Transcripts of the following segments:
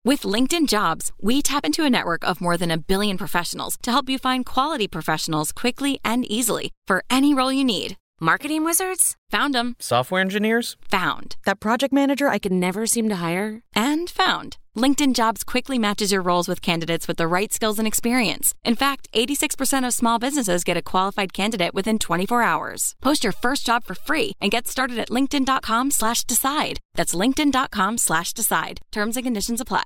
With LinkedIn Jobs, we tap into a network of more than 1 billion professionals to help you find quality professionals quickly and easily for any role you need. Marketing wizards? Found them. Software engineers? Found. That project manager I could never seem to hire? And found. LinkedIn Jobs quickly matches your roles with candidates with the right skills and experience. In fact, 86% of small businesses get a qualified candidate within 24 hours. Post your first job for free and get started at linkedin.com/decide. That's linkedin.com/decide. Terms and conditions apply.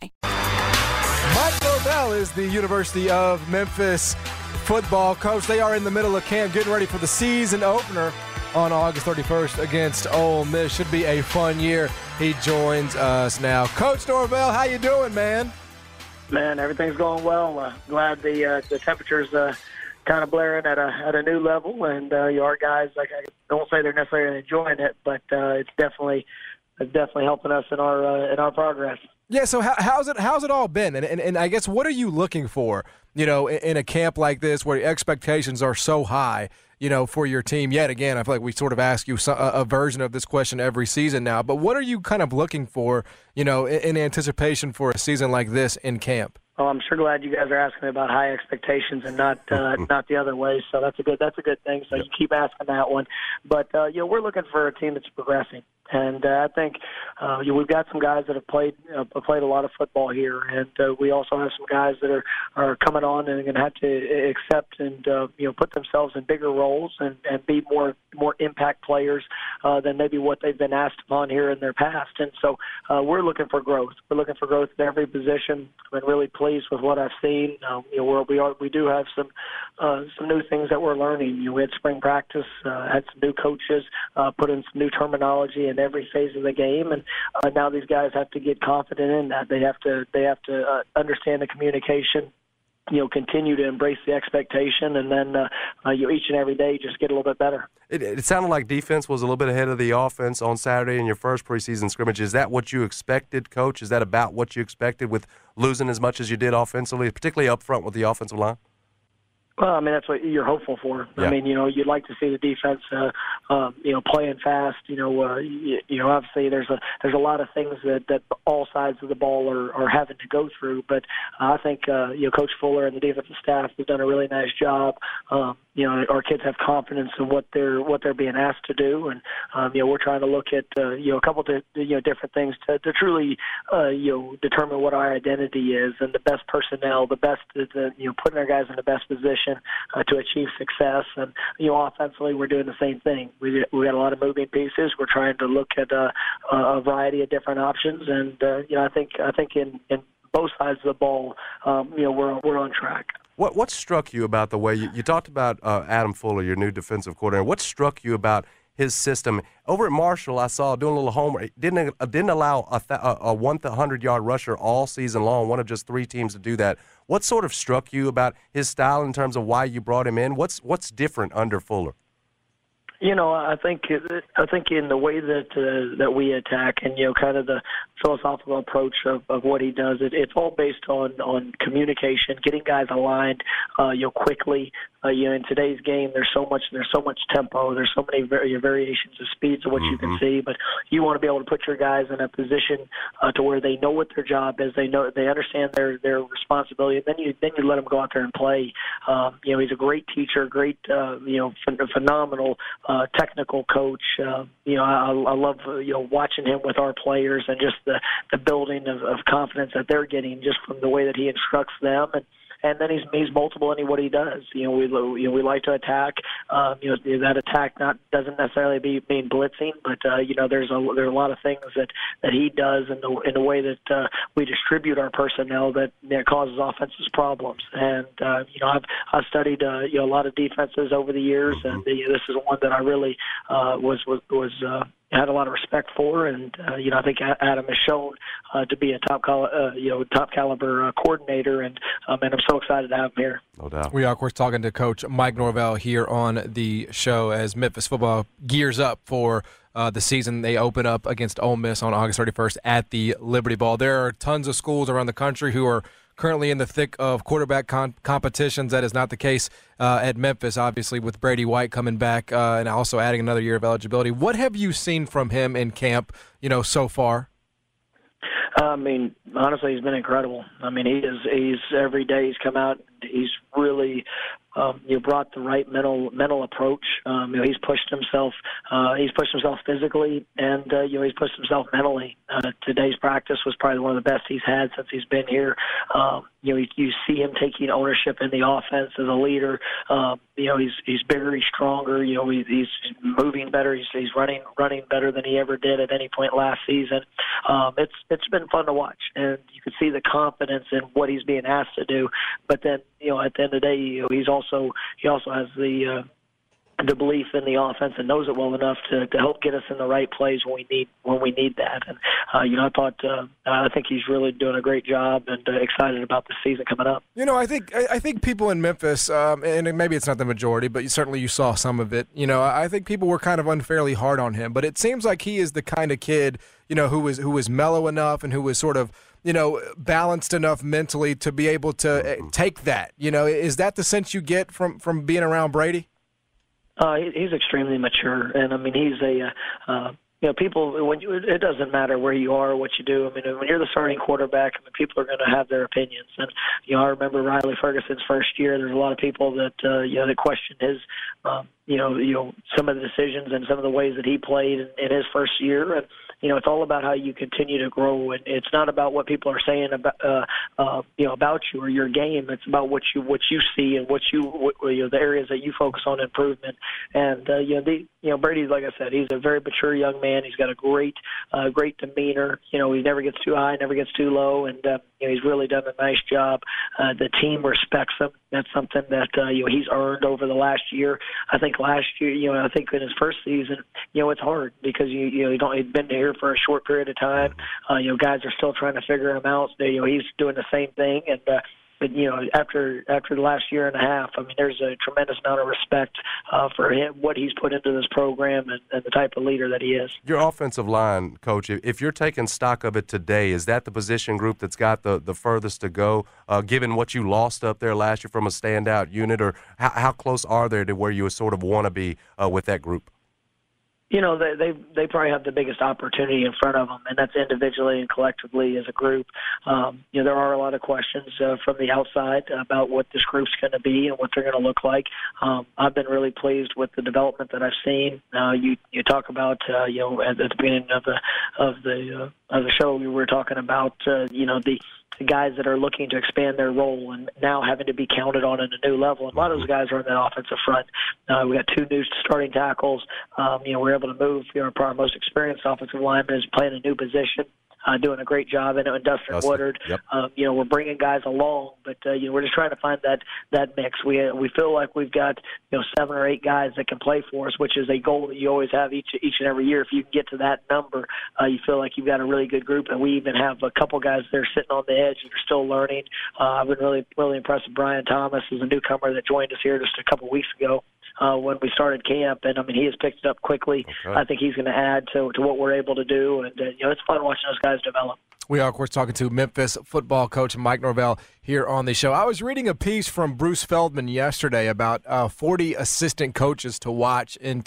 Mike Norvell is the University of Memphis football coach. They are in the middle of camp getting ready for the season opener on August 31st against Ole Miss. Should be a fun year. He joins us now. Coach Norvell, how you doing, man? Man, everything's going well. Glad the temperature's kind of blaring at a new level, and our guys, like, I don't say they're necessarily enjoying it, but it's definitely helping us in our progress. Yeah. So how's it all been? And I guess, what are you looking for? In a camp like this where expectations are so high, for your team. Yet again, I feel like we sort of ask you a version of this question every season now. But what are you kind of looking for, in anticipation for a season like this in camp? Oh, I'm sure glad you guys are asking me about high expectations and not the other way. So that's a good thing. So you keep asking that one. But we're looking for a team that's progressing. And I think we've got some guys that have played a lot of football here, and we also have some guys that are coming on and are going to have to accept and put themselves in bigger roles and be more impact players than maybe what they've been asked upon here in their past. And so we're looking for growth. We're looking for growth at every position. I've been really pleased with what I've seen. We do have some new things that we're learning. We had spring practice, had some new coaches, put in some new terminology and every phase of the game, and now these guys have to get confident in that. They have to understand the communication, continue to embrace the expectation, and then each and every day just get a little bit better. It sounded like defense was a little bit ahead of the offense on Saturday in your first preseason scrimmage. Is that what you expected, Coach? Is that about what you expected with losing as much as you did offensively, particularly up front with the offensive line? Well, I mean, that's what you're hopeful for. Yeah. I mean, you'd like to see the defense, playing fast. Obviously there's a lot of things that all sides of the ball are having to go through. But I think Coach Fuller and the defensive staff have done a really nice job. Our kids have confidence in what they're being asked to do, and we're trying to look at a couple of different things to truly determine what our identity is and the best personnel, the best putting our guys in the best position to achieve success. And offensively, we're doing the same thing. We got a lot of moving pieces. We're trying to look at a variety of different options, and I think in both sides of the ball, we're on track. What struck you about the way you talked about Adam Fuller, your new defensive coordinator? What struck you about his system? Over at Marshall, I saw doing a little homework. Didn't allow a 100-yard rusher all season long, one of just 3 teams to do that. What sort of struck you about his style in terms of why you brought him in? What's different under Fuller? I think in the way that we attack and kind of the philosophical approach of what he does, it's all based on communication, getting guys aligned, quickly. In today's game, there's so much tempo. There's so many variations of speeds of what you can see, but you want to be able to put your guys in a position to where they know what their job is. They understand their responsibility. And then you let them go out there and play. He's a great teacher, great phenomenal technical coach. I love watching him with our players and just the building of confidence that they're getting just from the way that he instructs them. And then he's multiple in what he does. We like to attack. That attack doesn't necessarily mean blitzing, but there are a lot of things that he does in the way that we distribute our personnel that causes offenses problems. And I've studied a lot of defenses over the years, and this is one that I really had a lot of respect for, and I think Adam has shown to be a top caliber coordinator, and I'm so excited to have him here. No doubt. We are, of course, talking to Coach Mike Norvell here on the show as Memphis football gears up for the season. They open up against Ole Miss on August 31st at the Liberty Bowl. There are tons of schools around the country who are currently in the thick of quarterback competitions. That is not the case at Memphis, obviously, with Brady White coming back and also adding another year of eligibility. What have you seen from him in camp, so far? I mean, honestly, he's been incredible. I mean, he's every day he's come out. He's really brought the right mental approach. He's pushed himself. He's pushed himself physically, and he's pushed himself mentally. Today's practice was probably one of the best he's had since he's been here. You see him taking ownership in the offense as a leader. He's bigger, he's stronger. He's moving better. He's running better than he ever did at any point last season. It's been fun to watch, and you can see the confidence in what he's being asked to do. But then, at the end of the day, he also has the belief in the offense and knows it well enough to help get us in the right place when we need that. And I think he's really doing a great job, and excited about the season coming up. I think people in Memphis, and maybe it's not the majority, but certainly you saw some of it. I think people were kind of unfairly hard on him, but it seems like he is the kind of kid, who was mellow enough and who was sort of, balanced enough mentally to be able to take that. Is that the sense you get from being around Brady? He's extremely mature, and I mean, he's people. It doesn't matter where you are or what you do. I mean, when you're the starting quarterback, people are going to have their opinions. And I remember Riley Ferguson's first year. There's a lot of people that that questioned his, some of the decisions and some of the ways that he played in his first year. And it's all about how you continue to grow, and it's not about what people are saying about about you or your game. It's about what you see and the areas that you focus on improvement. And Brady, like I said, he's a very mature young man. He's got a great demeanor. He never gets too high, never gets too low, and he's really done a nice job. The team respects him. That's something that he's earned over the last year. I think last year, I think in his first season, it's hard because he'd been here for a short period of time. Guys are still trying to figure him out. He's doing the same thing, and but after the last year and a half, I mean, there's a tremendous amount of respect for him, what he's put into this program, and the type of leader that he is. Your offensive line, Coach, if you're taking stock of it today, is that the position group that's got the furthest to go, given what you lost up there last year from a standout unit, or how close are they to where you sort of want to be with that group? They probably have the biggest opportunity in front of them, and that's individually and collectively as a group. There are a lot of questions from the outside about what this group's going to be and what they're going to look like. I've been really pleased with the development that I've seen. You talk about at the beginning of the show, we were talking about the guys that are looking to expand their role and now having to be counted on at a new level. And a lot of those guys are in that offensive front. We got 2 new starting tackles. We're able to move. Our most experienced offensive lineman is playing a new position. Doing a great job in it with Dustin Woodard. Yep. We're bringing guys along, but we're just trying to find that mix. We feel like we've got 7 or 8 guys that can play for us, which is a goal that you always have each and every year. If you can get to that number, you feel like you've got a really good group. And we even have a couple guys that are sitting on the edge that are still learning. I've been really impressed with Brian Thomas, who's a newcomer that joined us here just a couple weeks ago. When we started camp, and I mean, he has picked it up quickly. Okay. I think he's going to add to what we're able to do, and it's fun watching those guys develop. We are, of course, talking to Memphis football coach Mike Norvell here on the show. I was reading a piece from Bruce Feldman yesterday about 40 assistant coaches to watch in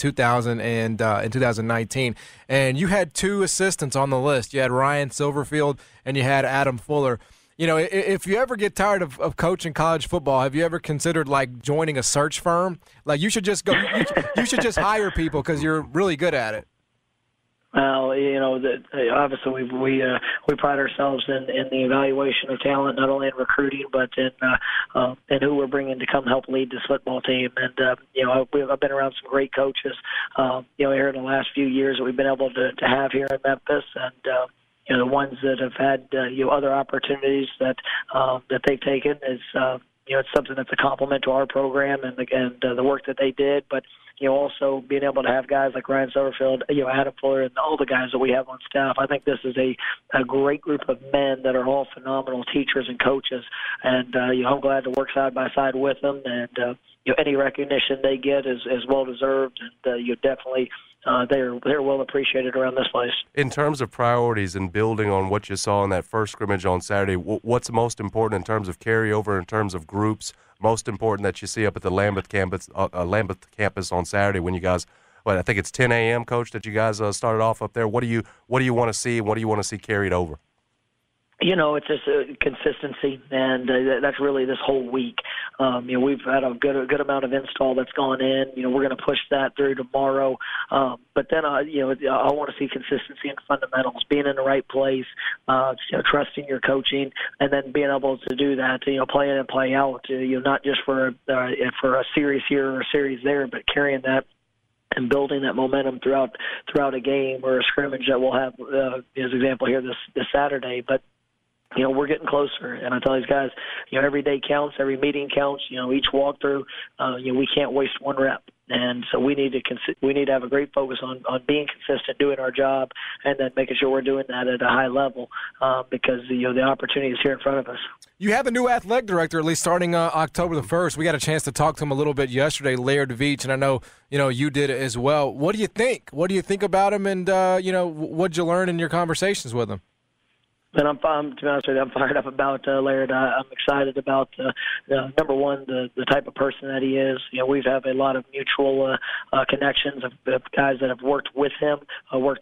2019, and you had 2 assistants on the list. You had Ryan Silverfield and you had Adam Fuller. If you ever get tired of coaching college football, have you ever considered joining a search firm? You should just go. You should just hire people because you're really good at it. Well, obviously we pride ourselves in the evaluation of talent, not only in recruiting but in who we're bringing to come help lead this football team. And I've been around some great coaches, here in the last few years that we've been able to have here in Memphis, and the ones that have had other opportunities that they've taken is it's something that's a compliment to our program and the work that they did. But also being able to have guys like Ryan Silverfield, Adam Fuller, and all the guys that we have on staff. I think this is a great group of men that are all phenomenal teachers and coaches. And I'm glad to work side by side with them. And any recognition they get is well deserved. And you definitely. They're well appreciated around this place. In terms of priorities and building on what you saw in that first scrimmage on Saturday, what's most important in terms of carryover, in terms of groups, most important that you see up at the Lambeth campus on Saturday when you guys, I think it's 10 a.m., Coach, that you guys started off up there. What do you want to see, and what do you want to see carried over? It's just consistency, and that's really this whole week. We've had a good amount of install that's gone in. We're going to push that through tomorrow. But then, I want to see consistency in fundamentals, being in the right place, trusting your coaching, and then being able to do that, play in and play out, not just for a series here or a series there, but carrying that and building that momentum throughout a game or a scrimmage that we'll have, as an example here this Saturday. But we're getting closer, and I tell these guys, every day counts, every meeting counts. Each walkthrough, we can't waste one rep, and so we need to have a great focus on being consistent, doing our job, and then making sure we're doing that at a high level because the opportunity is here in front of us. You have a new athletic director, at least starting October the 1st. We got a chance to talk to him a little bit yesterday, Laird Veach, and I know you did it as well. What do you think? What do you think about him, and what'd you learn in your conversations with him? And to be honest with you, I'm fired up about Laird. I'm excited about number one, the type of person that he is. We have a lot of mutual connections of guys that have worked with him, for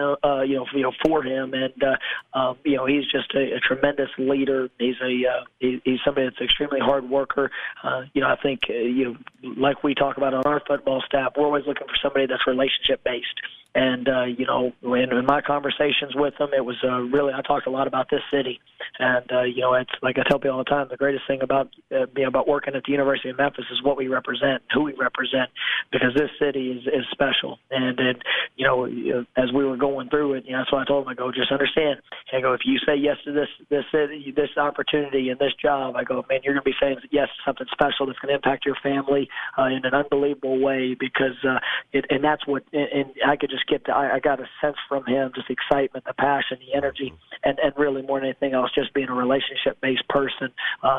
him, and he's just a tremendous leader. He's somebody that's an extremely hard worker. I think like we talk about on our football staff, we're always looking for somebody that's relationship based. And, in my conversations with them, it was really, I talked a lot about this city. And, it's like I tell people all the time, the greatest thing about working at the University of Memphis is what we represent, who we represent, because this city is special. And as we were going through it, that's why I told them, I go, just understand. I go, if you say yes to this opportunity and this job, I go, man, you're going to be saying yes to something special that's going to impact your family in an unbelievable way because and that's what, and I could just I got a sense from him, just the excitement, the passion, the energy, and really more than anything else, just being a relationship-based person,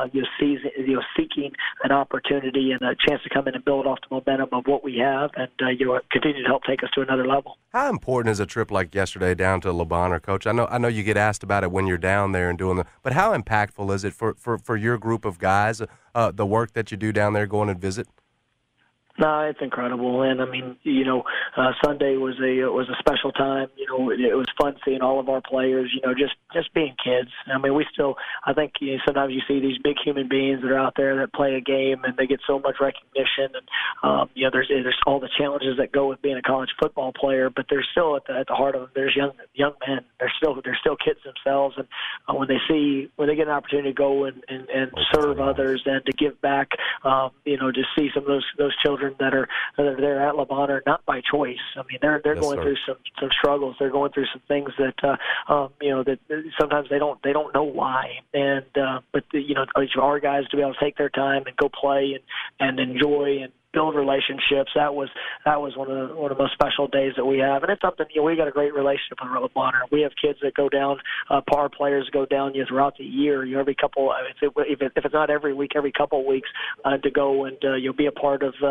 seeking an opportunity and a chance to come in and build off the momentum of what we have and continue to help take us to another level. How important is a trip like yesterday down to Le Bonheur, Coach? I know you get asked about it when you're down there and doing but how impactful is it for your group of guys, the work that you do down there going and visit? No, it's incredible, and I mean, Sunday was a special time. It was fun seeing all of our players. Just being kids. I mean, I think sometimes you see these big human beings that are out there that play a game and they get so much recognition, and there's all the challenges that go with being a college football player. But there's still at the heart of them, there's young men. They're still kids themselves, and when they get an opportunity to go and serve others and to give back, to see some of those children that are there at Le Bonheur, not by choice. I mean, they're going through some struggles. They're going through some things that that sometimes they don't know why. And but our guys to be able to take their time and go play and enjoy and build relationships. That was one of the most special days that we have, and it's something we got a great relationship with Le Bonheur. We have kids that go down, our players go down throughout the year. Every couple, if it's not every week, every couple of weeks, to go and you'll be a part of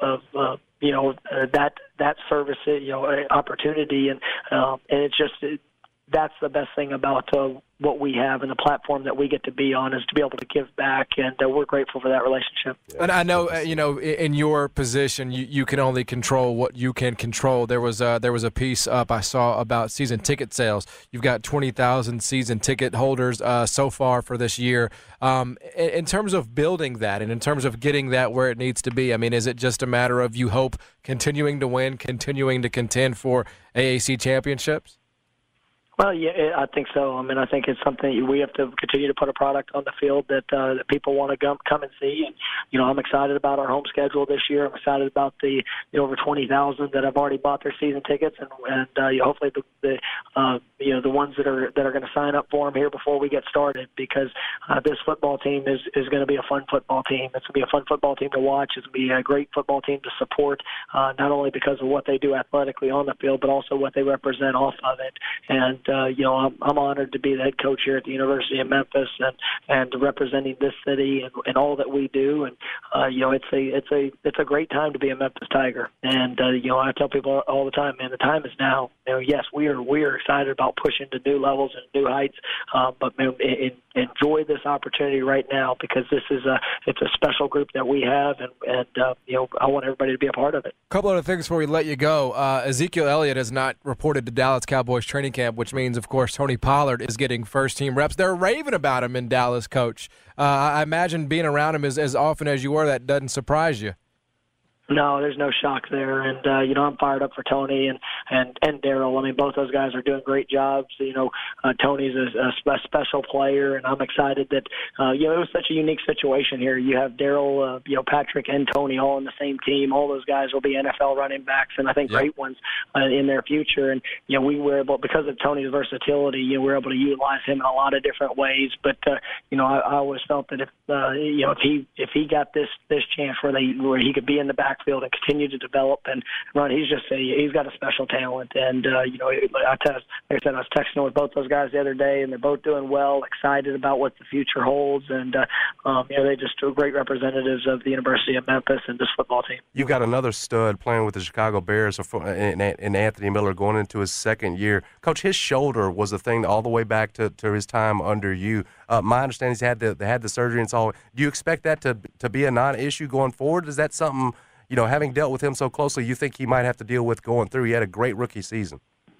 that service, opportunity, and it's just. That's the best thing about what we have and the platform that we get to be on is to be able to give back, and we're grateful for that relationship. And I know, in your position, you can only control what you can control. There was a piece up I saw about season ticket sales. You've got 20,000 season ticket holders so far for this year. In terms of building that and in terms of getting that where it needs to be, I mean, is it just a matter of you hope continuing to win, continuing to contend for AAC championships? Well, yeah, I think so. I mean, I think it's something we have to continue to put a product on the field that people want to come and see. And I'm excited about our home schedule this year. I'm excited about the over 20,000 that have already bought their season tickets, and hopefully the ones that are going to sign up for them here before we get started, because this football team is going to be a fun football team. It's going to be a fun football team to watch. It's going to be a great football team to support, not only because of what they do athletically on the field, but also what they represent off of it. And I'm honored to be the head coach here at the University of Memphis and representing this city and all that we do. And it's a great time to be a Memphis Tiger. And I tell people all the time, man, the time is now. Yes, we are excited about pushing to new levels and new heights, but man, enjoy this opportunity right now, because it's a special group that we have, and I want everybody to be a part of it. A couple other things before we let you go. Ezekiel Elliott has not reported to Dallas Cowboys training camp, which means, of course, Tony Pollard is getting first-team reps. They're raving about him in Dallas, Coach. I imagine being around him as often as you were, that doesn't surprise you. No, there's no shock there, and I'm fired up for Tony and Daryl. I mean, both those guys are doing great jobs. Tony's a special player, and I'm excited that it was such a unique situation here. You have Daryl, Patrick, and Tony all on the same team. All those guys will be NFL running backs, and I think great ones in their future. And we were able, because of Tony's versatility, we were able to utilize him in a lot of different ways. But I always felt that if he got this chance where he could be in the backfield and continue to develop and run, he's got a special talent. And like I said, I was texting with both those guys the other day, and they're both doing well, excited about what the future holds, and they just are great representatives of the University of Memphis and this football team. You've got another stud playing with the Chicago Bears and Anthony Miller going into his second year. Coach, his shoulder was the thing all the way back to his time under you. My understanding is they had the surgery and all. Do you expect that to be a non-issue going forward? Is that something, having dealt with him so closely, you think he might have to deal with going through? He had a great rookie season.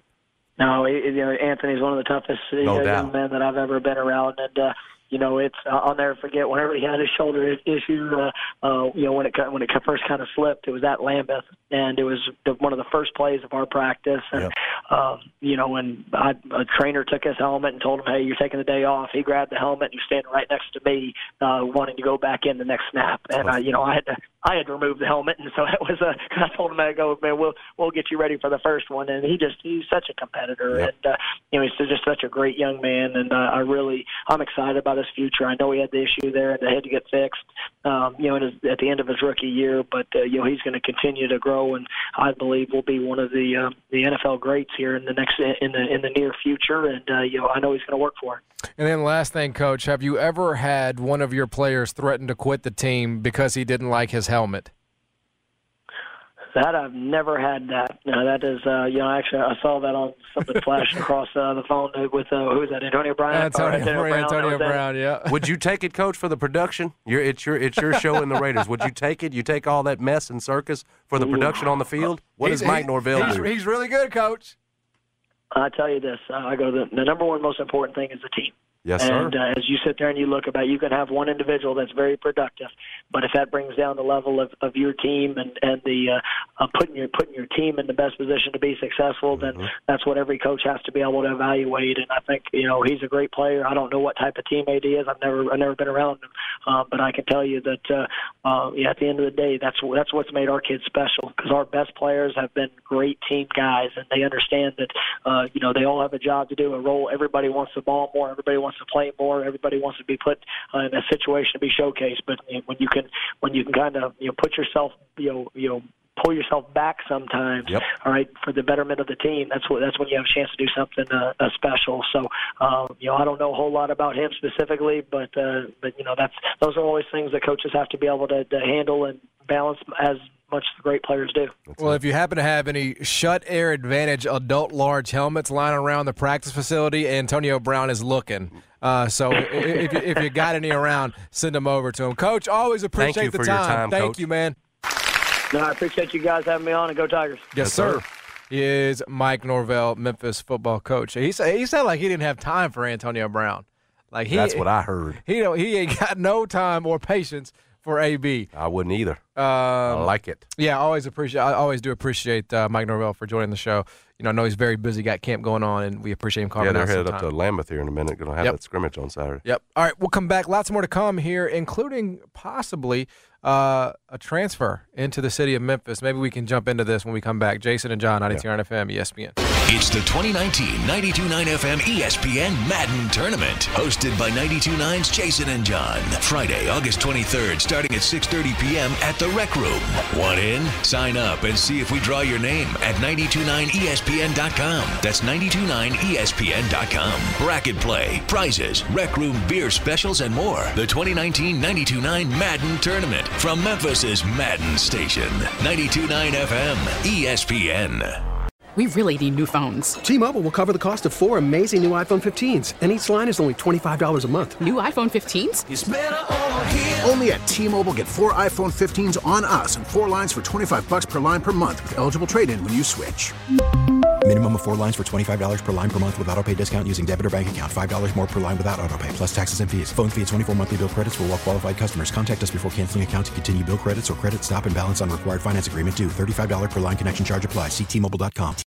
No, Anthony's one of the toughest young men that I've ever been around, and I'll never forget whenever he had his shoulder issue. When it first kind of slipped, it was at Lambeth, and it was one of the first plays of our practice. And when a trainer took his helmet and told him, "Hey, you're taking the day off," he grabbed the helmet and he was standing right next to me, wanting to go back in the next snap. And I had to remove the helmet, and so it was I told him, "I go, man, we'll get you ready for the first one." And he's such a competitor, and he's just such a great young man, and I'm excited about his future. I know he had the issue there and they had to get fixed, at the end of his rookie year, but he's going to continue to grow, and I believe will be one of the NFL greats here in the near future, and I know he's going to work for it. And then last thing, Coach, have you ever had one of your players threaten to quit the team because he didn't like his helmet? That I've never had that. No, that is, actually I saw that on something flashing across the phone with, who is that, Antonio Brown? Antonio Brown, yeah. Would you take it, Coach, for the production? It's your show in the Raiders. Would you take it? You take all that mess and circus for the production on the field? What does Mike Norvell do? He's really good, Coach. I tell you this, the number one most important thing is the team. Yes, sir. And as you sit there and you look about, you can have one individual that's very productive, but if that brings down the level of your team and the putting your team in the best position to be successful, then that's what every coach has to be able to evaluate. And I think he's a great player. I don't know what type of teammate he is. I've never been around him, but I can tell you that at the end of the day, that's what's made our kids special, because our best players have been great team guys, and they understand that they all have a job to do, a role. Everybody wants the ball more. Everybody wants to play more. Everybody wants to be put in a situation to be showcased. But when you can kind of put yourself pull yourself back sometimes, all right, for the betterment of the team, that's when you have a chance to do something special. So I don't know a whole lot about him specifically, but those are always things that coaches have to be able to handle and balance as much as the great players do. Well, if you happen to have any Shut Air Advantage adult large helmets lying around the practice facility, Antonio Brown is looking. So if you got any around, send them over to him. Coach, always appreciate the time. Your time. Thank Coach. You, man. No, I appreciate you guys having me on, and go Tigers. Yes, sir. He is Mike Norvell, Memphis football coach. He said like he didn't have time for Antonio Brown. That's what I heard. He ain't got no time or patience for AB. I wouldn't either. I like it. Yeah, I always do appreciate Mike Norvell for joining the show. I know he's very busy, got camp going on, and we appreciate him calling out. Yeah, they're headed up to Lambeth here in a minute. Going to have that scrimmage on Saturday. Yep. All right, we'll come back. Lots more to come here, including possibly a transfer into the city of Memphis. Maybe we can jump into this when we come back. Jason and John, 92.9 FM, ESPN. It's the 2019 92.9 FM ESPN Madden Tournament, hosted by 92.9's Jason and John. Friday, August 23rd, starting at 6:30 p.m. at the Rec Room. Want in? Sign up and see if we draw your name at 929ESPN.com. That's 929ESPN.com. Bracket play, prizes, Rec Room beer specials, and more. The 2019 92.9 Madden Tournament from Memphis's Madden Station. 92.9 FM ESPN. We really need new phones. T-Mobile will cover the cost of 4 amazing new iPhone 15s, and each line is only $25 a month. New iPhone 15s? It's better over here. Only at T-Mobile, get 4 iPhone 15s on us and 4 lines for $25 per line per month with eligible trade-in when you switch. Minimum of 4 lines for $25 per line per month with autopay discount using debit or bank account. $5 more per line without autopay, plus taxes and fees. Phone fee at 24 monthly bill credits for well qualified customers. Contact us before canceling account to continue bill credits or credit stop and balance on required finance agreement due. $35 per line connection charge applies. See T-Mobile.com.